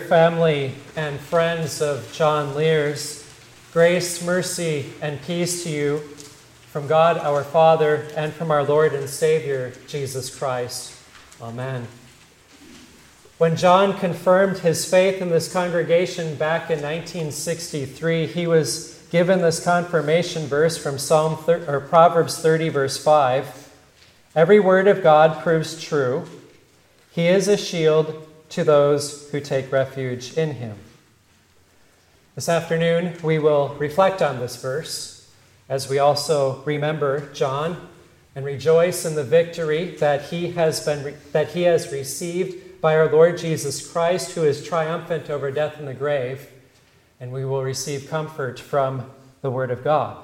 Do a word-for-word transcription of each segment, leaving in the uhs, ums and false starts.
family and friends of John Lears, grace, mercy, and peace to you from God our Father and from our Lord and Savior, Jesus Christ. Amen. When John confirmed his faith in this congregation back in nineteen sixty-three, he was given this confirmation verse from Psalm or Proverbs thirty, verse five. Every word of God proves true. He is a shield to those who take refuge in him. This afternoon, we will reflect on this verse as we also remember John and rejoice in the victory that he has been that he has received by our Lord Jesus Christ, who is triumphant over death and the grave, and we will receive comfort from the Word of God.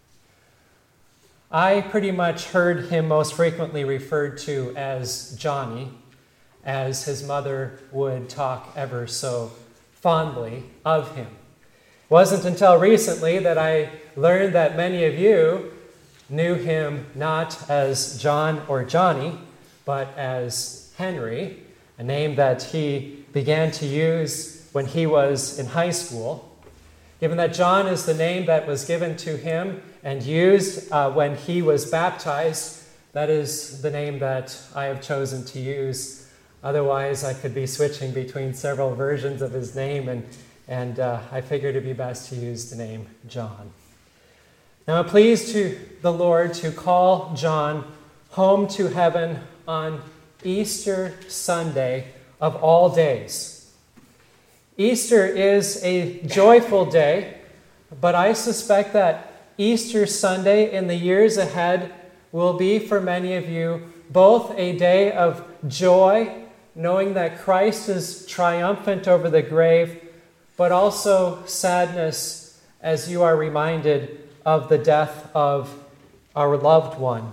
I pretty much heard him most frequently referred to as Johnny, as his mother would talk ever so fondly of him. It wasn't until recently that I learned that many of you knew him not as John or Johnny, but as Henry, a name that he began to use when he was in high school. Given that John is the name that was given to him and used uh, when he was baptized, that is the name that I have chosen to use. Otherwise, I could be switching between several versions of his name, and, and uh, I figured it would be best to use the name John. Now, it pleased to the Lord to call John home to heaven on Easter Sunday of all days. Easter is a joyful day, but I suspect that Easter Sunday in the years ahead will be for many of you both a day of joy, knowing that Christ is triumphant over the grave, but also sadness as you are reminded of the death of our loved one.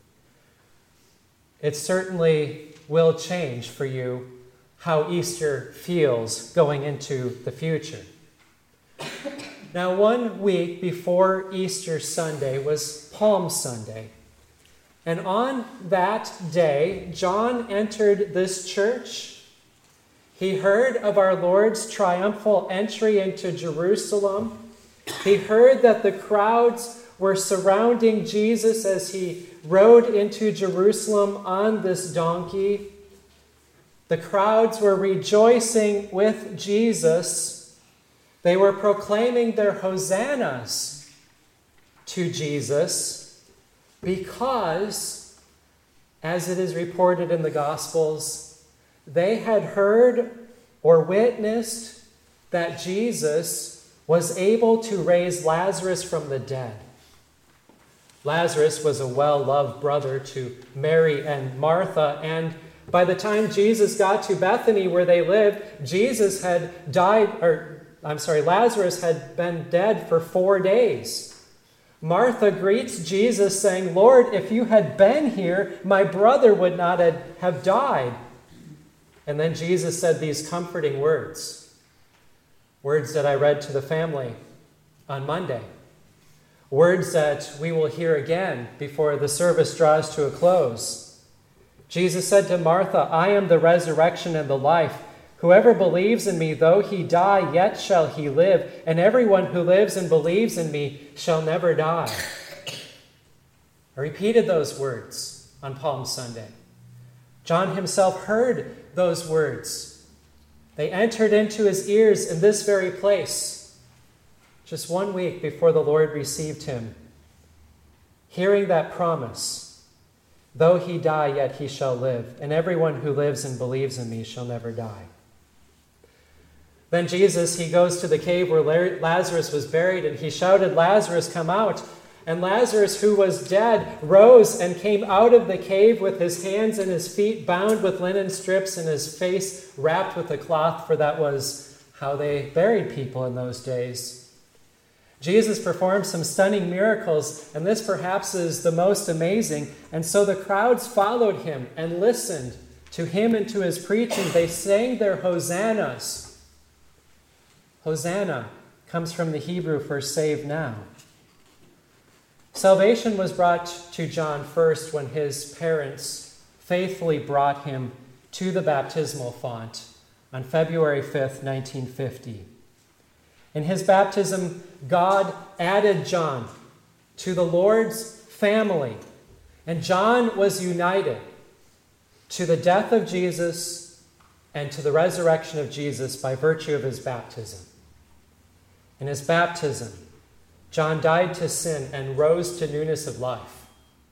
It certainly will change for you how Easter feels going into the future. Now, one week before Easter Sunday was Palm Sunday. And on that day, John entered this church. He heard of our Lord's triumphal entry into Jerusalem. He heard that the crowds were surrounding Jesus as he rode into Jerusalem on this donkey. The crowds were rejoicing with Jesus. They were proclaiming their hosannas to Jesus because, as it is reported in the Gospels, they had heard or witnessed that Jesus was able to raise Lazarus from the dead. Lazarus was a well-loved brother to Mary and Martha, and by the time Jesus got to Bethany where they lived, Jesus had died, or I'm sorry, Lazarus had been dead for four days. Martha greets Jesus saying, "Lord, if you had been here, my brother would not have died." And then Jesus said these comforting words, words that I read to the family on Monday, words that we will hear again before the service draws to a close. Jesus said to Martha, "I am the resurrection and the life. Whoever believes in me, though he die, yet shall he live. And everyone who lives and believes in me shall never die." I repeated those words on Palm Sunday. John himself heard those words. They entered into his ears in this very place, just one week before the Lord received him. Hearing that promise, though he die, yet he shall live. And everyone who lives and believes in me shall never die. Then Jesus, he goes to the cave where Lazarus was buried, and he shouted, "Lazarus, come out." And Lazarus, who was dead, rose and came out of the cave with his hands and his feet bound with linen strips and his face wrapped with a cloth, for that was how they buried people in those days. Jesus performed some stunning miracles, and this perhaps is the most amazing. And so the crowds followed him and listened to him and to his preaching. They sang their hosannas. Hosanna comes from the Hebrew for save now. Salvation was brought to John first when his parents faithfully brought him to the baptismal font on February fifth, nineteen fifty. In his baptism, God added John to the Lord's family, and John was united to the death of Jesus and to the resurrection of Jesus by virtue of his baptism. In his baptism, John died to sin and rose to newness of life.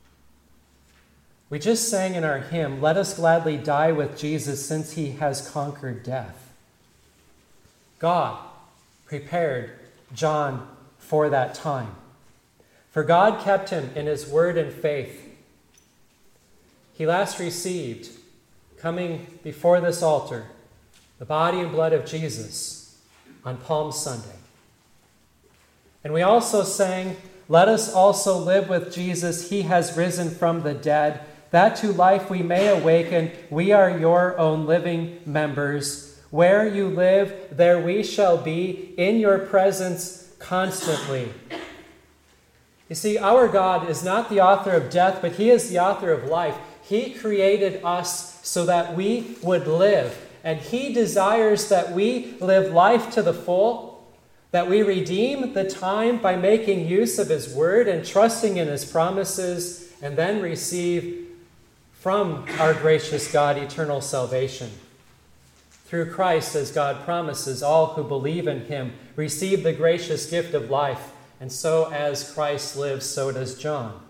We just sang in our hymn, "Let us gladly die with Jesus since he has conquered death." God prepared John for that time. For God kept him in his word and faith. He last received, coming before this altar, the body and blood of Jesus on Palm Sunday. And we also sang, "Let us also live with Jesus. He has risen from the dead, that to life we may awaken. We are your own living members. Where you live, there we shall be, in your presence constantly." You see, our God is not the author of death, but he is the author of life. He created us so that we would live. And he desires that we live life to the full, that we redeem the time by making use of his word and trusting in his promises, and then receive from our gracious God eternal salvation. Through Christ, as God promises, all who believe in him receive the gracious gift of life, and so as Christ lives, so does John.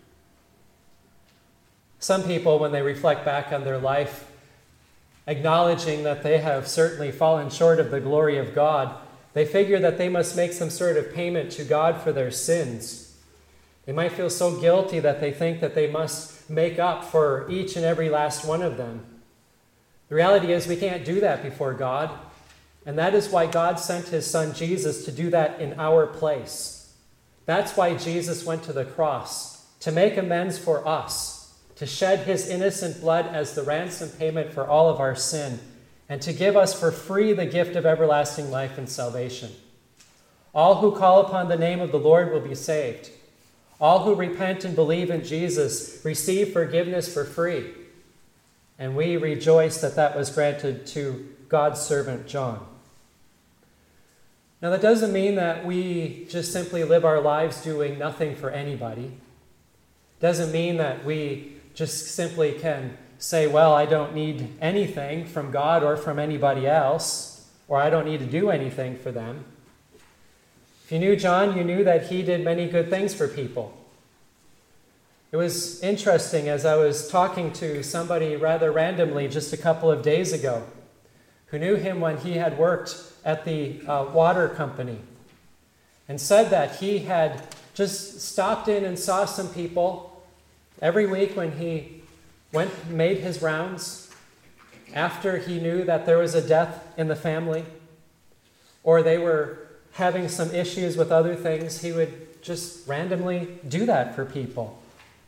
Some people, when they reflect back on their life, acknowledging that they have certainly fallen short of the glory of God, they figure that they must make some sort of payment to God for their sins. They might feel so guilty that they think that they must make up for each and every last one of them. The reality is we can't do that before God, and that is why God sent his son Jesus to do that in our place. That's why Jesus went to the cross, to make amends for us, to shed his innocent blood as the ransom payment for all of our sin, and to give us for free the gift of everlasting life and salvation. All who call upon the name of the Lord will be saved. All who repent and believe in Jesus receive forgiveness for free. And we rejoice that that was granted to God's servant John. Now, that doesn't mean that we just simply live our lives doing nothing for anybody. Doesn't mean that we just simply can say, well, I don't need anything from God or from anybody else, or I don't need to do anything for them. If you knew John, you knew that he did many good things for people. It was interesting as I was talking to somebody rather randomly just a couple of days ago who knew him when he had worked at the uh, water company, and said that he had just stopped in and saw some people every week when he went made his rounds after he knew that there was a death in the family, or they were having some issues with other things. He would just randomly do that for people.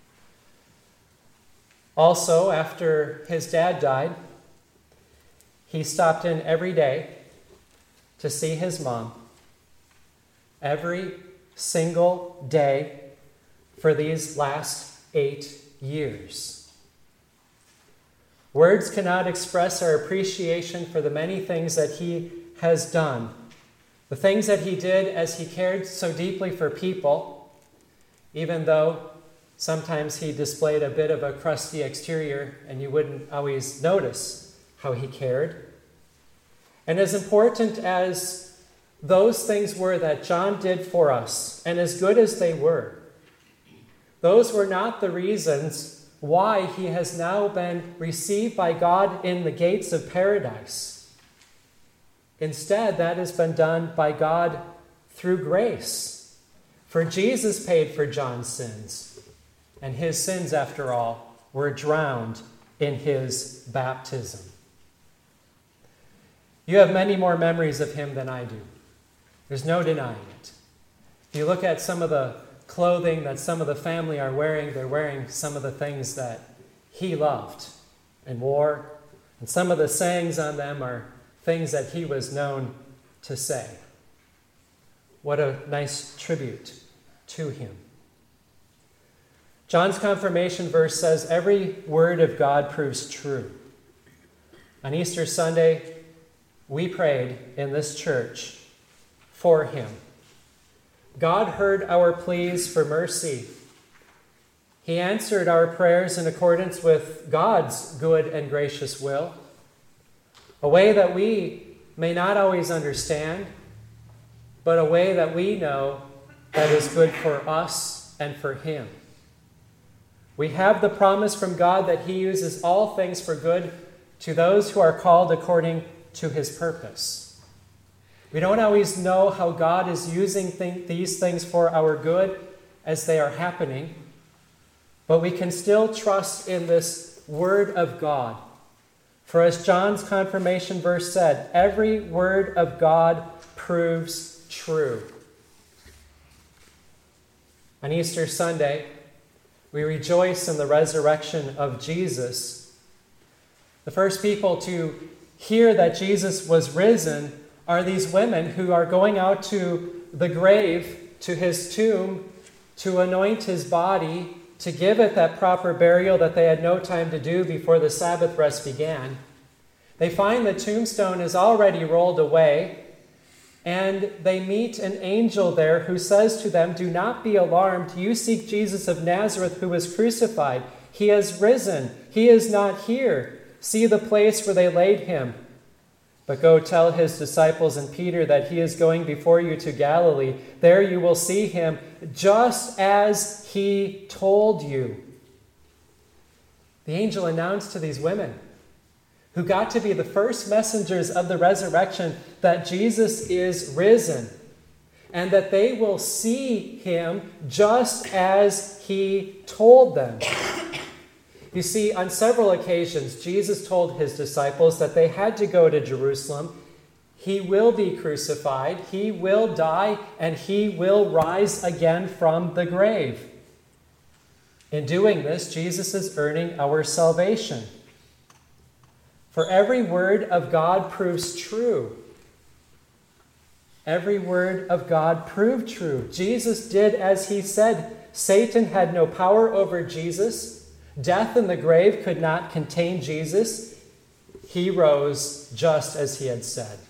Also, after his dad died, he stopped in every day to see his mom every single day for these last eight years. Words cannot express our appreciation for the many things that he has done, the things that he did as he cared so deeply for people, even though sometimes he displayed a bit of a crusty exterior and you wouldn't always notice how he cared. And as important as those things were that John did for us, and as good as they were, those were not the reasons why he has now been received by God in the gates of paradise. Instead, that has been done by God through grace. For Jesus paid for John's sins, and his sins, after all, were drowned in his baptism. You have many more memories of him than I do. There's no denying it. If you look at some of the clothing that some of the family are wearing, they're wearing some of the things that he loved and wore. And some of the sayings on them are things that he was known to say. What a nice tribute to him. John's confirmation verse says, every word of God proves true. On Easter Sunday, we prayed in this church for him. God heard our pleas for mercy. He answered our prayers in accordance with God's good and gracious will, a way that we may not always understand, but a way that we know that is good for us and for him. We have the promise from God that he uses all things for good to those who are called according to his purpose. We don't always know how God is using th- these things for our good as they are happening, but we can still trust in this word of God. For as John's confirmation verse said, every word of God proves true. On Easter Sunday, we rejoice in the resurrection of Jesus. The first people to hear that Jesus was risen are these women who are going out to the grave, to his tomb, to anoint his body, to give it that proper burial that they had no time to do before the Sabbath rest began. They find the tombstone is already rolled away, and they meet an angel there who says to them, "Do not be alarmed. You seek Jesus of Nazareth who was crucified. He has risen. He is not here. See the place where they laid him. But go tell his disciples and Peter that he is going before you to Galilee. There you will see him, just as he told you." The angel announced to these women, who got to be the first messengers of the resurrection, that Jesus is risen, and that they will see him just as he told them. You see, on several occasions, Jesus told his disciples that they had to go to Jerusalem. He will be crucified, he will die, and he will rise again from the grave. In doing this, Jesus is earning our salvation. For every word of God proves true. Every word of God proved true. Jesus did as he said. Satan had no power over Jesus. Death in the grave could not contain Jesus. He rose just as he had said.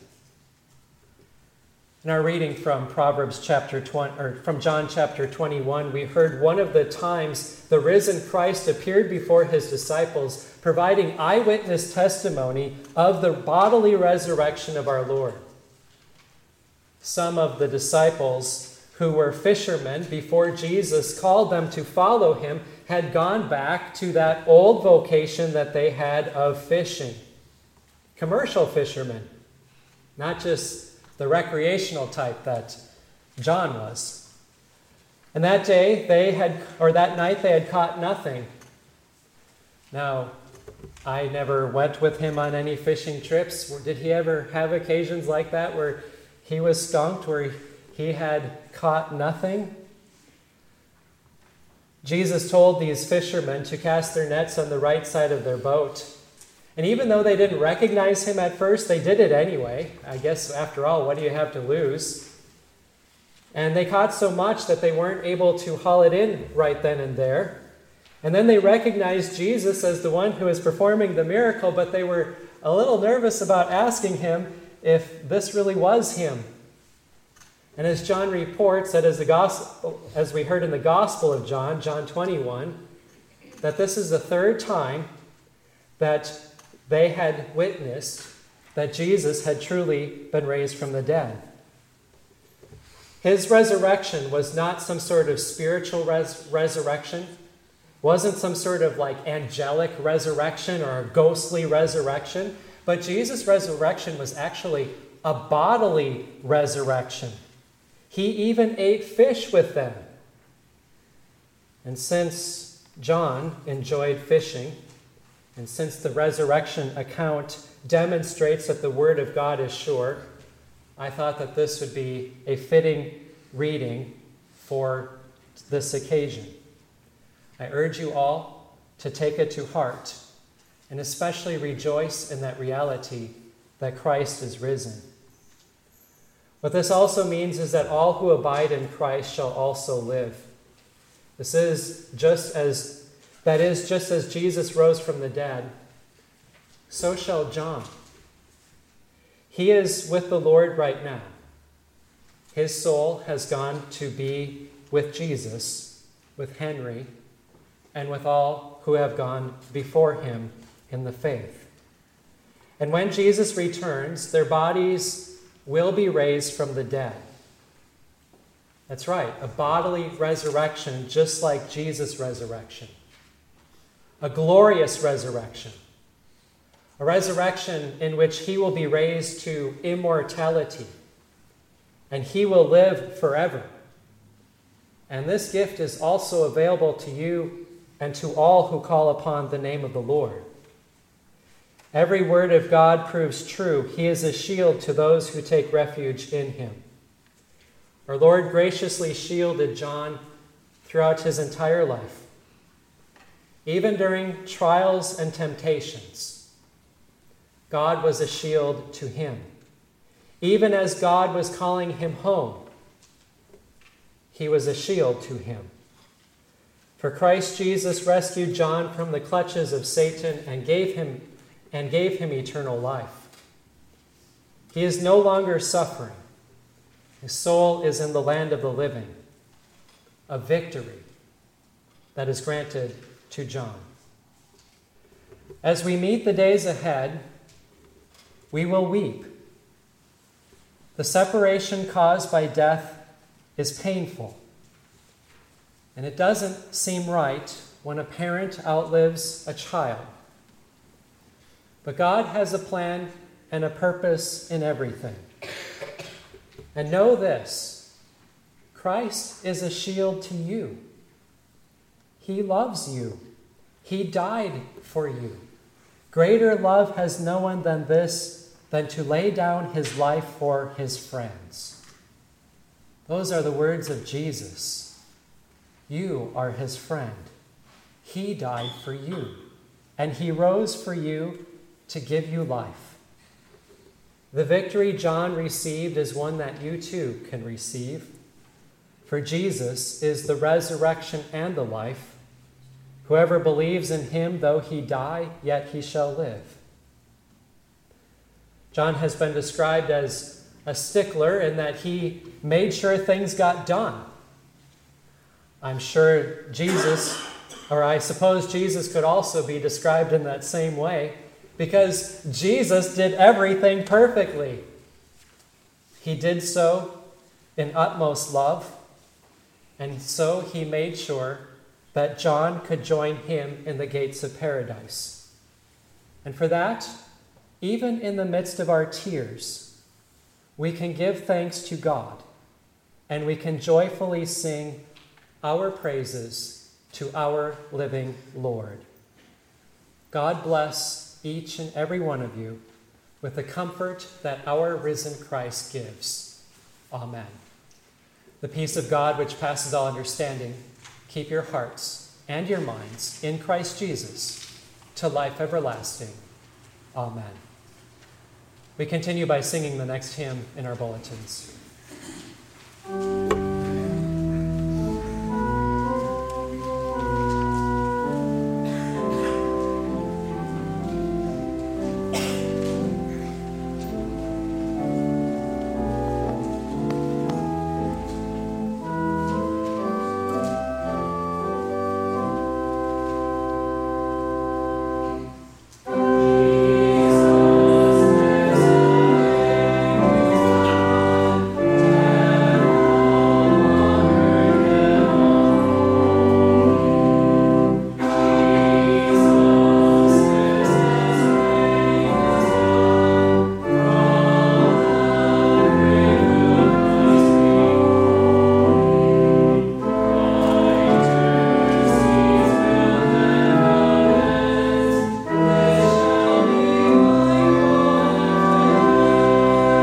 In our reading from Proverbs chapter twenty, or from John chapter twenty-one, we heard one of the times the risen Christ appeared before his disciples, providing eyewitness testimony of the bodily resurrection of our Lord. Some of the disciples who were fishermen before Jesus called them to follow him had gone back to that old vocation that they had of fishing. Commercial fishermen, not just the recreational type that John was. And that day they had, or that night they had caught nothing. Now, I never went with him on any fishing trips. Did he ever have occasions like that where he was skunked, where he had caught nothing? Jesus told these fishermen to cast their nets on the right side of their boat. And even though they didn't recognize him at first, they did it anyway. I guess, after all, what do you have to lose? And they caught so much that they weren't able to haul it in right then and there. And then they recognized Jesus as the one who was performing the miracle, but they were a little nervous about asking him if this really was him. And as John reports, that as, the gospel, as we heard in the Gospel of John, John twenty-one, that this is the third time that they had witnessed that Jesus had truly been raised from the dead. His resurrection was not some sort of spiritual res- resurrection, wasn't some sort of like angelic resurrection or a ghostly resurrection, but Jesus' resurrection was actually a bodily resurrection. He even ate fish with them. And since John enjoyed fishing, and since the resurrection account demonstrates that the Word of God is sure, I thought that this would be a fitting reading for this occasion. I urge you all to take it to heart and especially rejoice in that reality that Christ is risen. What this also means is that all who abide in Christ shall also live. This is just as, that is, just as Jesus rose from the dead, so shall John. He is with the Lord right now. His soul has gone to be with Jesus, with Henry, and with all who have gone before him in the faith. And when Jesus returns, their bodies will be raised from the dead. That's right, a bodily resurrection just like Jesus' resurrection. A glorious resurrection. A resurrection in which he will be raised to immortality. And he will live forever. And this gift is also available to you and to all who call upon the name of the Lord. Every word of God proves true. He is a shield to those who take refuge in him. Our Lord graciously shielded John throughout his entire life. Even during trials and temptations, God was a shield to him. Even as God was calling him home, he was a shield to him. For Christ Jesus rescued John from the clutches of Satan and gave him and gave him eternal life. He is no longer suffering. His soul is in the land of the living, a victory that is granted to John. As we meet the days ahead, we will weep. The separation caused by death is painful, and it doesn't seem right when a parent outlives a child. But God has a plan and a purpose in everything. And know this, Christ is a shield to you. He loves you. He died for you. Greater love has no one than this, than to lay down his life for his friends. Those are the words of Jesus. You are his friend. He died for you, and he rose for you to give you life. The victory John received is one that you too can receive. For Jesus is the resurrection and the life. Whoever believes in him, though he die, yet he shall live. John has been described as a stickler in that he made sure things got done. I'm sure Jesus, or I suppose Jesus could also be described in that same way, because Jesus did everything perfectly. He did so in utmost love, and so he made sure that John could join him in the gates of paradise. And for that, even in the midst of our tears, we can give thanks to God, and we can joyfully sing our praises to our living Lord. God bless each and every one of you with the comfort that our risen Christ gives. Amen. The peace of God, which passes all understanding, keep your hearts and your minds in Christ Jesus to life everlasting. Amen. We continue by singing the next hymn in our bulletins.